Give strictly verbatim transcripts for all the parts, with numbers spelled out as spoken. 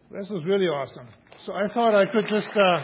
This was really awesome. So I thought I could just, uh,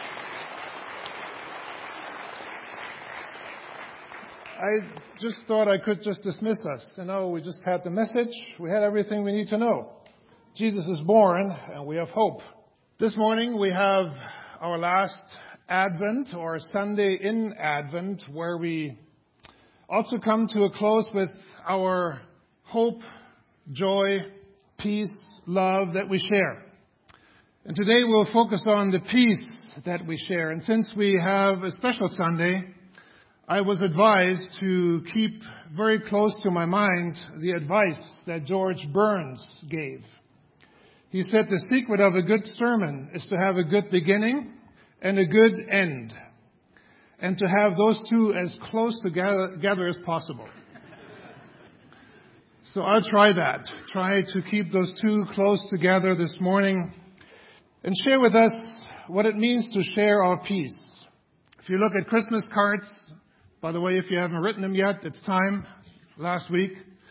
I just thought I could just dismiss us. You know, we just had the message. We had everything we need to know. Jesus is born, and we have hope. This morning we have our last Advent, or Sunday in Advent, where we also come to a close with our hope, joy, peace, love that we share. And today we'll focus on the peace that we share. And since we have a special Sunday, I was advised to keep very close to my mind the advice that George Burns gave. He said the secret of a good sermon is to have a good beginning and a good end, and to have those two as close together as possible. So I'll try that. Try to keep those two close together this morning and share with us what it means to share our peace. If you look at Christmas cards, by the way, if you haven't written them yet, it's time, last week.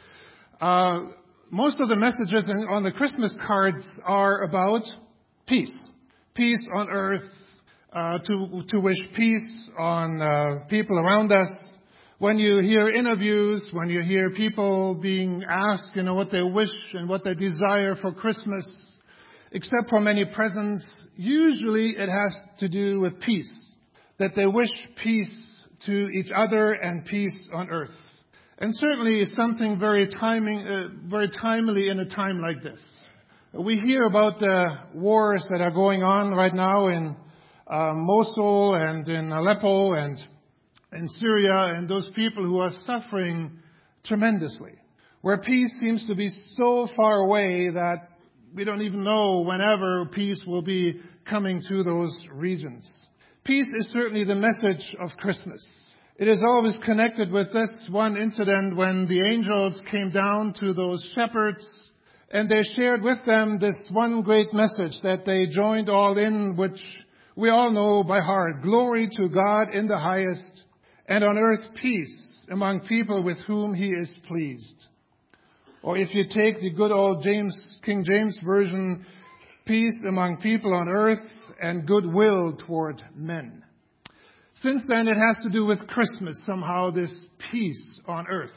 Uh, most of the messages on the Christmas cards are about peace. Peace on earth, uh, to, to wish peace on uh, people around us. When you hear interviews, when you hear people being asked, you know, what they wish and what they desire for Christmas, except for many presents, usually it has to do with peace. That they wish peace to each other and peace on earth. And certainly it's something very timing, uh, very timely in a time like this. We hear about the wars that are going on right now in uh, Mosul and in Aleppo and in Syria, and those people who are suffering tremendously, where peace seems to be so far away that we don't even know whenever peace will be coming to those regions. Peace is certainly the message of Christmas. It is always connected with this one incident when the angels came down to those shepherds and they shared with them this one great message that they joined all in, which we all know by heart. Glory to God in the highest, and on earth peace among people with whom he is pleased. Or if you take the good old James, King James Version, peace among people on earth and goodwill toward men. Since then, it has to do with Christmas somehow, this peace on earth.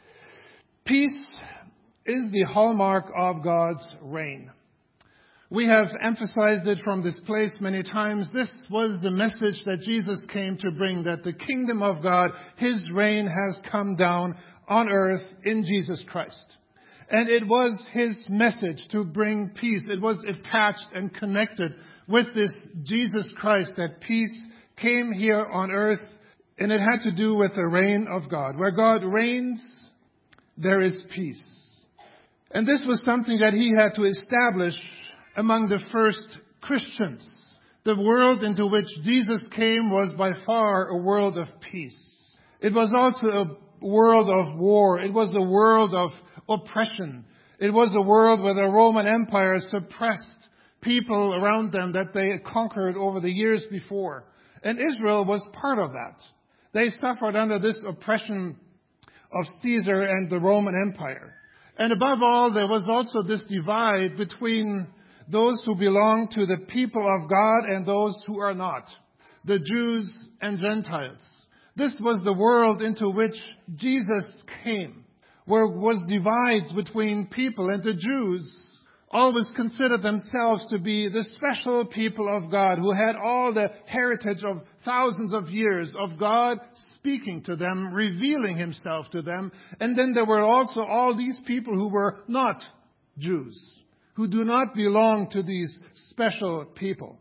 Peace is the hallmark of God's reign. We have emphasized it from this place many times. This was the message that Jesus came to bring, that the kingdom of God, his reign has come down on earth in Jesus Christ. And it was his message to bring peace. It was attached and connected with this Jesus Christ, that peace came here on earth, and it had to do with the reign of God. Where God reigns, there is peace. And this was something that he had to establish among the first Christians. The world into which Jesus came was by far a world of peace. It was also a world of war. It was a world of oppression. It was a world where the Roman Empire suppressed people around them that they had conquered over the years before. And Israel was part of that. They suffered under this oppression of Caesar and the Roman Empire. And above all, there was also this divide between those who belong to the people of God and those who are not, the Jews and Gentiles. This was the world into which Jesus came, where was divides between people, and the Jews always considered themselves to be the special people of God, who had all the heritage of thousands of years of God speaking to them, revealing himself to them. And then there were also all these people who were not Jews, who do not belong to these special people.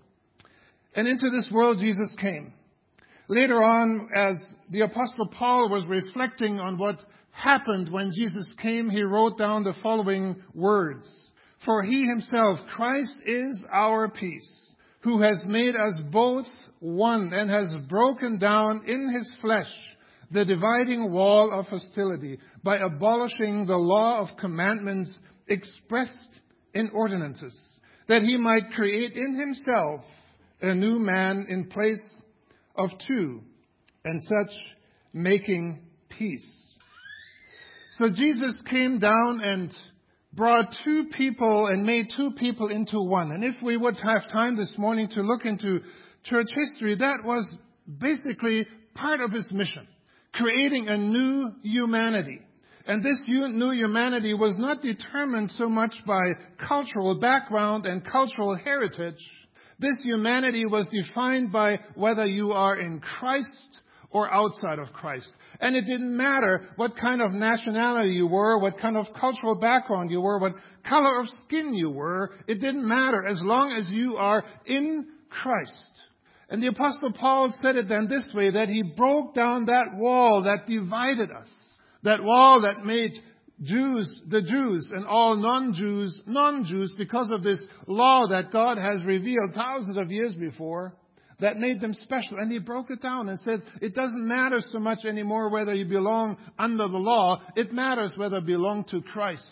And into this world Jesus came. Later on, as the Apostle Paul was reflecting on what happened when Jesus came, he wrote down the following words. For he himself, Christ, is our peace, who has made us both one and has broken down in his flesh the dividing wall of hostility by abolishing the law of commandments expressed in ordinances, that he might create in himself a new man in place of two, and such making peace. So Jesus came down and brought two people and made two people into one. And if we would have time this morning to look into church history, that was basically part of his mission, creating a new humanity. And this new humanity was not determined so much by cultural background and cultural heritage. This humanity was defined by whether you are in Christ or outside of Christ. And it didn't matter what kind of nationality you were, what kind of cultural background you were, what color of skin you were. It didn't matter as long as you are in Christ. And the Apostle Paul said it then this way, that he broke down that wall that divided us. That wall that made Jews, the Jews, and all non-Jews, non-Jews, because of this law that God has revealed thousands of years before, that made them special. And he broke it down and said, it doesn't matter so much anymore whether you belong under the law. It matters whether you belong to Christ.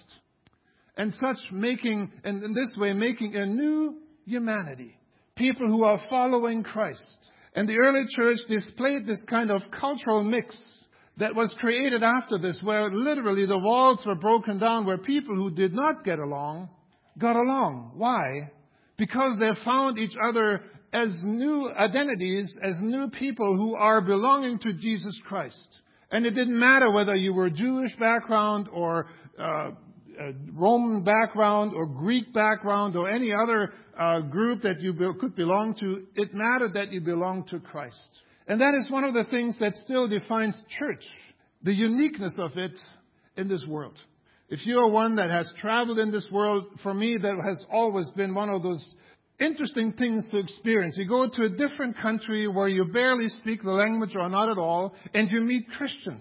And such making, and in this way, making a new humanity. People who are following Christ. And the early church displayed this kind of cultural mix that was created after this, where literally the walls were broken down, where people who did not get along got along. Why? Because they found each other as new identities, as new people who are belonging to Jesus Christ. And it didn't matter whether you were Jewish background or uh, Roman background or Greek background or any other uh, group that you be- could belong to. It mattered that you belonged to Christ. And that is one of the things that still defines church, the uniqueness of it in this world. If you are one that has traveled in this world, for me, that has always been one of those interesting things to experience. You go to a different country where you barely speak the language or not at all, and you meet Christians.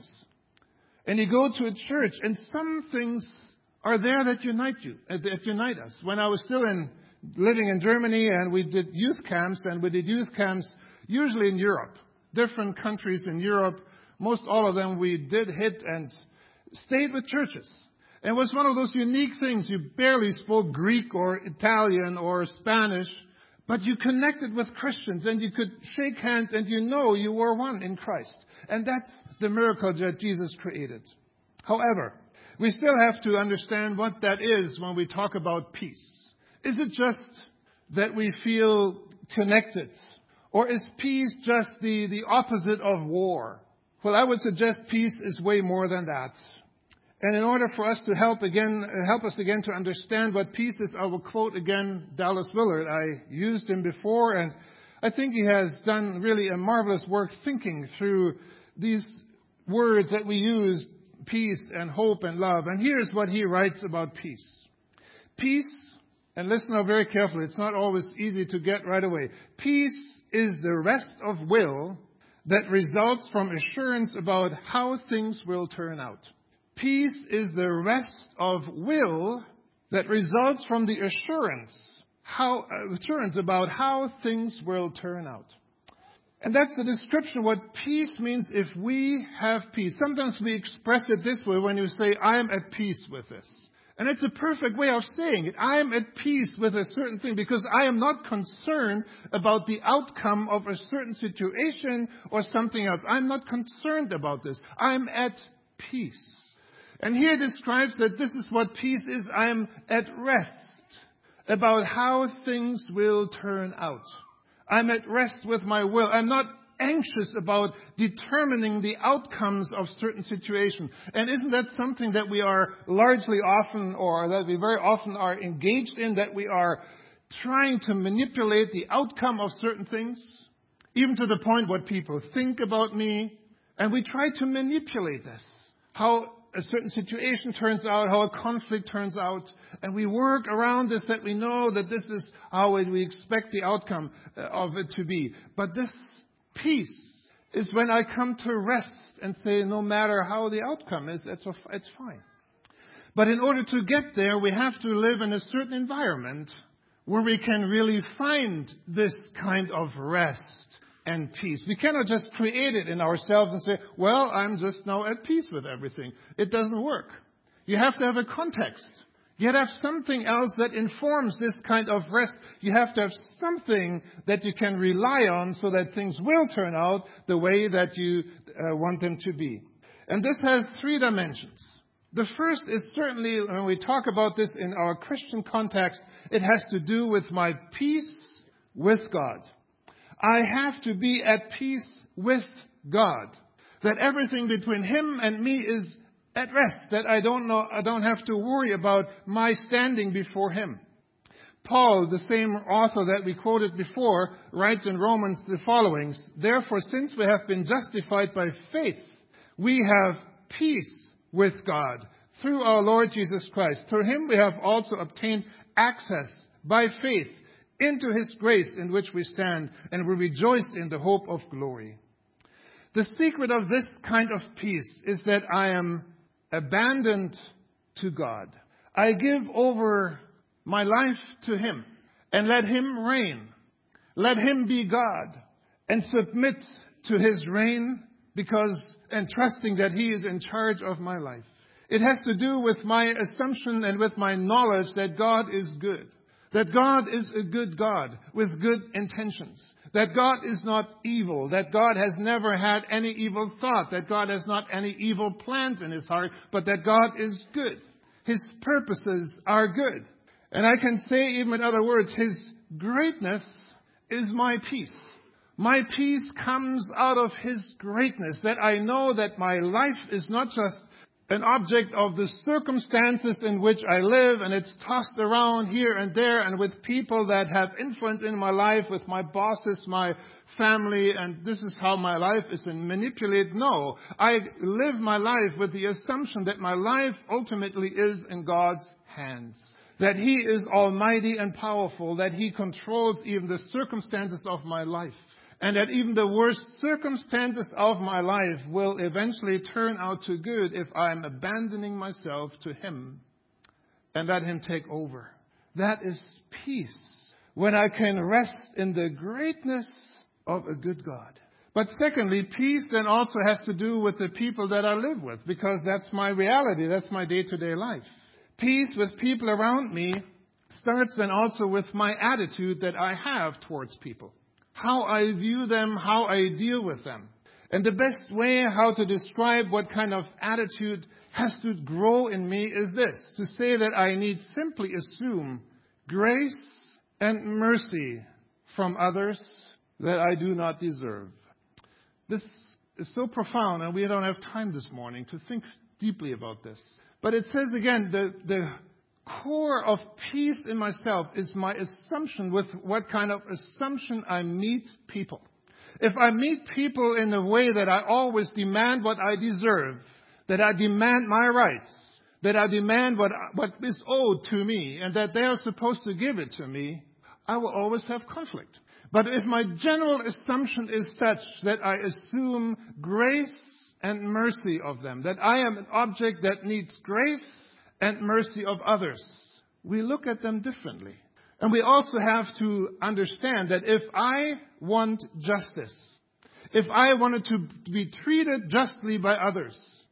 And you go to a church, and some things are there that unite you, that unite us. When I was still in living in Germany, and we did youth camps, and we did youth camps usually in Europe. Different countries in Europe, most all of them we did hit and stayed with churches. And it was one of those unique things. You barely spoke Greek or Italian or Spanish, but you connected with Christians and you could shake hands and you know you were one in Christ. And that's the miracle that Jesus created. However, we still have to understand what that is when we talk about peace. Is it just that we feel connected? Or is peace just the, the opposite of war? Well, I would suggest peace is way more than that. And in order for us to help again, help us again to understand what peace is, I will quote again Dallas Willard. I used him before, and I think he has done really a marvelous work thinking through these words that we use, peace and hope and love. And here's what he writes about peace. Peace, and listen now very carefully, it's not always easy to get right away. Peace is the rest of will that results from assurance about how things will turn out. Peace is the rest of will that results from the assurance, how, uh, assurance about how things will turn out. And that's the description of what peace means if we have peace. Sometimes we express it this way when you say, I am at peace with this. And it's a perfect way of saying it. I am at peace with a certain thing because I am not concerned about the outcome of a certain situation or something else. I'm not concerned about this. I'm at peace. And here it describes that this is what peace is. I am at rest about how things will turn out. I'm at rest with my will. I'm not anxious about determining the outcomes of certain situations. And isn't that something that we are largely often, or that we very often are engaged in, that we are trying to manipulate the outcome of certain things, even to the point what people think about me, and we try to manipulate this, how a certain situation turns out, how a conflict turns out, and we work around this, that we know that this is how we expect the outcome of it to be. But this peace is when I come to rest and say, no matter how the outcome is, it's, it's fine. But in order to get there, we have to live in a certain environment where we can really find this kind of rest and peace. We cannot just create it in ourselves and say, well, I'm just now at peace with everything. It doesn't work. You have to have a context. You have to have something else that informs this kind of rest. You have to have something that you can rely on so that things will turn out the way that you uh, want them to be. And this has three dimensions. The first is certainly, when we talk about this in our Christian context, it has to do with my peace with God. I have to be at peace with God. That everything between Him and me is at rest. That I don't know, I don't have to worry about my standing before Him. Paul, the same author that we quoted before, writes in Romans the following: Therefore, since we have been justified by faith, we have peace with God through our Lord Jesus Christ. Through Him we have also obtained access by faith into His grace in which we stand, and we rejoice in the hope of glory. The secret of this kind of peace is that I am abandoned to God. I give over my life to Him and let Him reign. Let Him be God and submit to His reign because and trusting that He is in charge of my life. It has to do with my assumption and with my knowledge that God is good. That God is a good God with good intentions. That God is not evil. That God has never had any evil thought. That God has not any evil plans in His heart. But that God is good. His purposes are good. And I can say, even in other words, His greatness is my peace. My peace comes out of His greatness. That I know that my life is not just an object of the circumstances in which I live, and it's tossed around here and there, and with people that have influence in my life, with my bosses, my family, and this is how my life is manipulated. No, I live my life with the assumption that my life ultimately is in God's hands. That He is almighty and powerful, that He controls even the circumstances of my life. And that even the worst circumstances of my life will eventually turn out to good if I'm abandoning myself to Him and let Him take over. That is peace, when I can rest in the greatness of a good God. But secondly, peace then also has to do with the people that I live with, because that's my reality, that's my day-to-day life. Peace with people around me starts then also with my attitude that I have towards people. How I view them, how I deal with them. And the best way how to describe what kind of attitude has to grow in me is this: to say that I need simply assume grace and mercy from others that I do not deserve. This is so profound, and we don't have time this morning to think deeply about this. But it says again, the, the core of peace in myself is my assumption with what kind of assumption I meet people. If I meet people in a way that I always demand what I deserve, that I demand my rights, that I demand what, what is owed to me, and that they are supposed to give it to me, I will always have conflict. But if my general assumption is such that I assume grace and mercy of them, that I am an object that needs grace and mercy of others, we look at them differently. And we also have to understand that if I want justice, if I wanted to be treated justly by others,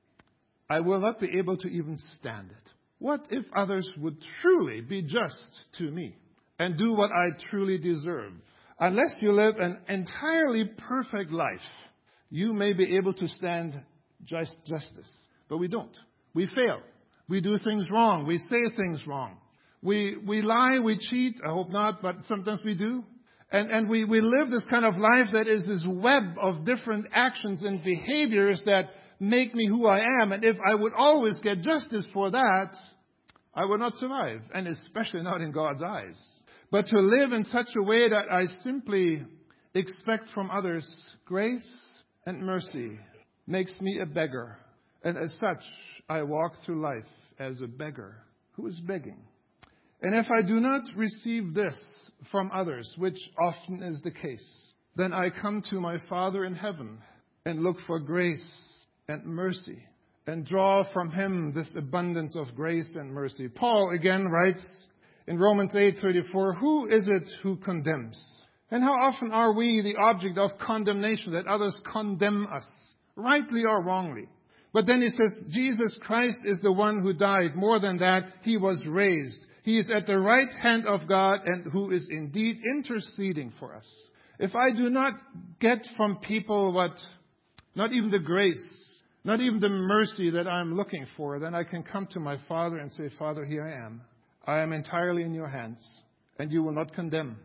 I will not be able to even stand it. What if others would truly be just to me and do what I truly deserve? Unless you live an entirely perfect life, you may be able to stand just justice. But we don't. We fail. We do things wrong. We say things wrong. We we lie, we cheat. I hope not, but sometimes we do. And and we, we live this kind of life that is this web of different actions and behaviors that make me who I am. And if I would always get justice for that, I would not survive, and especially not in God's eyes. But to live in such a way that I simply expect from others grace and mercy makes me a beggar. And as such, I walk through life as a beggar who is begging. And if I do not receive this from others, which often is the case, then I come to my Father in heaven and look for grace and mercy and draw from Him this abundance of grace and mercy. Paul again writes in Romans eight thirty-four, who is it who condemns? And how often are we the object of condemnation, that others condemn us, rightly or wrongly? But then he says, Jesus Christ is the one who died. More than that, He was raised. He is at the right hand of God and who is indeed interceding for us. If I do not get from people what, not even the grace not even the mercy that I'm looking for, then I can come to my Father and say, Father, here I am. I am entirely in your hands, and you will not condemn.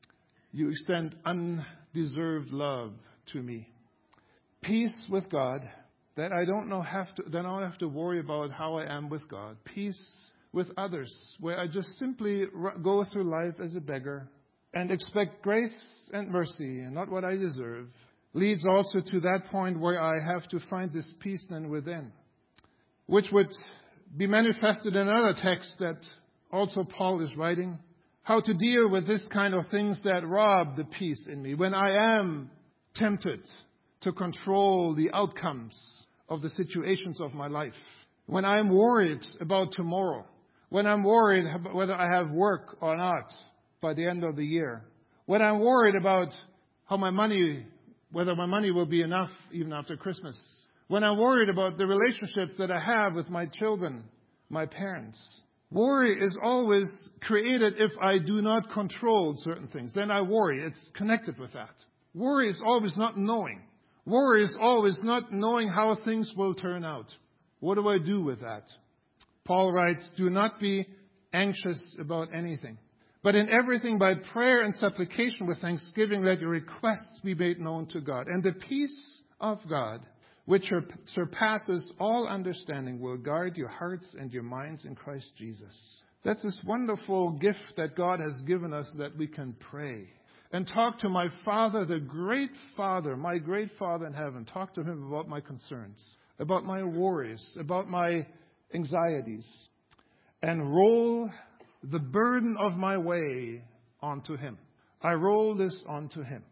You extend undeserved love to me. Peace with God, that I don't know have to, that I don't have to worry about how I am with God. Peace with others, where I just simply go through life as a beggar and expect grace and mercy and not what I deserve, leads also to that point where I have to find this peace then within, which would be manifested in another text that also Paul is writing, how to deal with this kind of things that rob the peace in me when I am tempted to control the outcomes of the situations of my life, when I'm worried about tomorrow, when I'm worried about whether I have work or not by the end of the year, when I'm worried about how my money, whether my money will be enough even after Christmas, when I'm worried about the relationships that I have with my children, my parents. Worry is always created if I do not control certain things. Then I worry. It's connected with that. Worry is always not knowing. Worry is always not knowing how things will turn out. What do I do with that? Paul writes, do not be anxious about anything, but in everything by prayer and supplication with thanksgiving let your requests be made known to God. And the peace of God, which surpasses all understanding, will guard your hearts and your minds in Christ Jesus. That's this wonderful gift that God has given us, that we can pray and talk to my Father, the great Father, my great Father in heaven. Talk to him about my concerns, about my worries, about my anxieties, and roll the burden of my way onto him. I roll this onto him.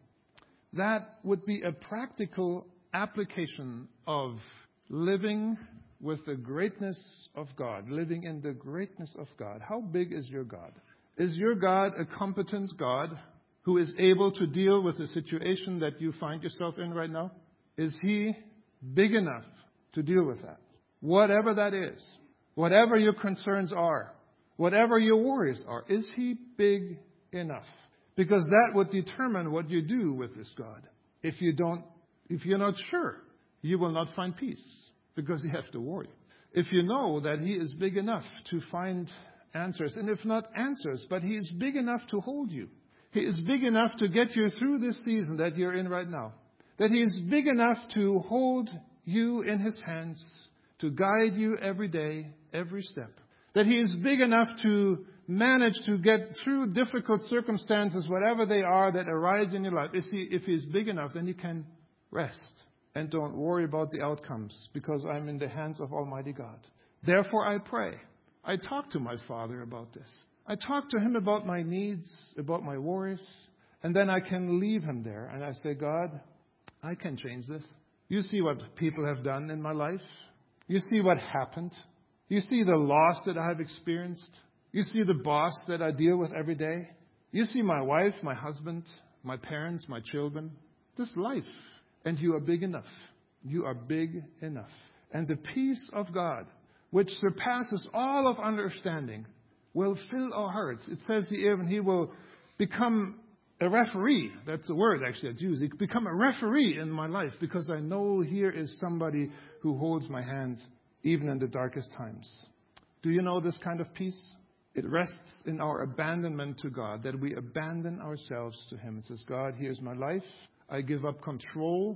That would be a practical application of living with the greatness of God, living in the greatness of God. How big is your God? Is your God a competent God who is able to deal with the situation that you find yourself in right now? Is he big enough to deal with that? Whatever that is, whatever your concerns are, whatever your worries are, is he big enough? Because that would determine what you do with this God. If you don't, if you're not sure, you will not find peace, because you have to worry. If you know that he is big enough to find answers, and if not answers, but he is big enough to hold you. He is big enough to get you through this season that you're in right now. That he is big enough to hold you in his hands, to guide you every day, every step. That he is big enough to manage to get through difficult circumstances, whatever they are that arise in your life. If he, if he is big enough, then you can rest and don't worry about the outcomes, because I'm in the hands of Almighty God. Therefore I pray. I talk to my Father about this. I talk to him about my needs, about my worries, and then I can leave him there. And I say, God, I can change this. You see what people have done in my life. You see what happened. You see the loss that I have experienced. You see the boss that I deal with every day. You see my wife, my husband, my parents, my children. This life. And you are big enough. You are big enough. And the peace of God, which surpasses all of understanding, will fill our hearts. It says here, and he will become a referee. That's the word actually that's used. He will become a referee in my life, because I know here is somebody who holds my hand even in the darkest times. Do you know this kind of peace? It rests in our abandonment to God, that we abandon ourselves to him. It says, God, here's my life. I give up control,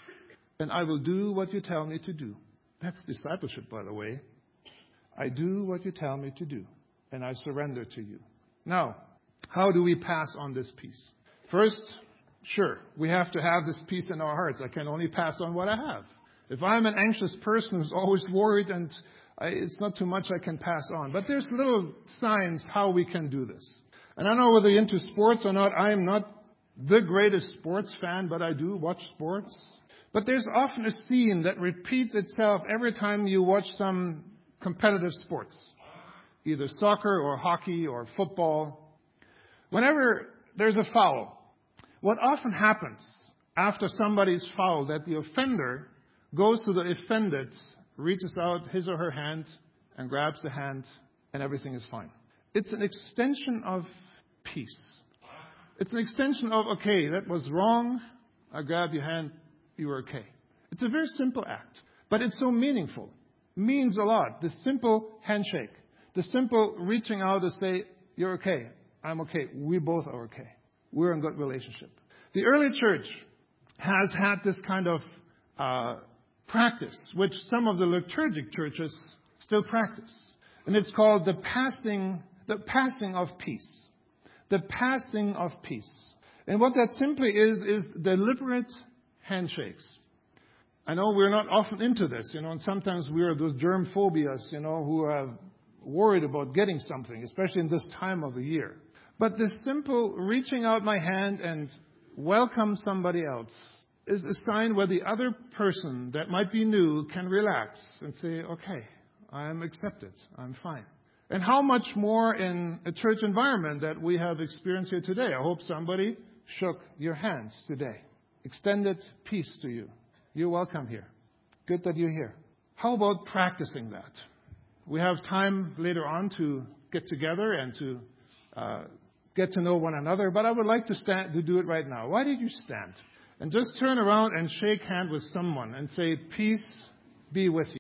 and I will do what you tell me to do. That's discipleship, by the way. I do what you tell me to do, and I surrender to you. Now, how do we pass on this peace? First, sure, we have to have this peace in our hearts. I can only pass on what I have. If I'm an anxious person who's always worried, and I, it's not too much I can pass on. But there's little signs how we can do this. And I don't know whether you're into sports or not. I'm not the greatest sports fan, but I do watch sports. But there's often a scene that repeats itself every time you watch some competitive sports, either soccer or hockey or football. Whenever there's a foul, what often happens after somebody's fouled, that the offender goes to the offended, reaches out his or her hand and grabs the hand, and everything is fine. It's an extension of peace. It's an extension of, okay, that was wrong. I grabbed your hand. You were okay. It's a very simple act. But it's so meaningful. Means a lot. The simple handshake. The simple reaching out to say, you're okay. I'm okay. We both are okay. We're in good relationship. The early church has had this kind of uh, practice, which some of the liturgic churches still practice. And it's called the passing, the passing of peace. The passing of peace. And what that simply is, is deliberate handshakes. I know we're not often into this, you know, and sometimes we are those germ phobias, you know, who are worried about getting something, especially in this time of the year. But this simple reaching out my hand and welcome somebody else is a sign where the other person that might be new can relax and say, okay, I'm accepted, I'm fine. And how much more in a church environment that we have experienced here today. I hope somebody shook your hands today. Extended peace to you. You're welcome here. Good that you're here. How about practicing that? We have time later on to get together and to uh, get to know one another, but I would like to stand to do it right now. Why did you stand? And just turn around and shake hand with someone and say, peace be with you.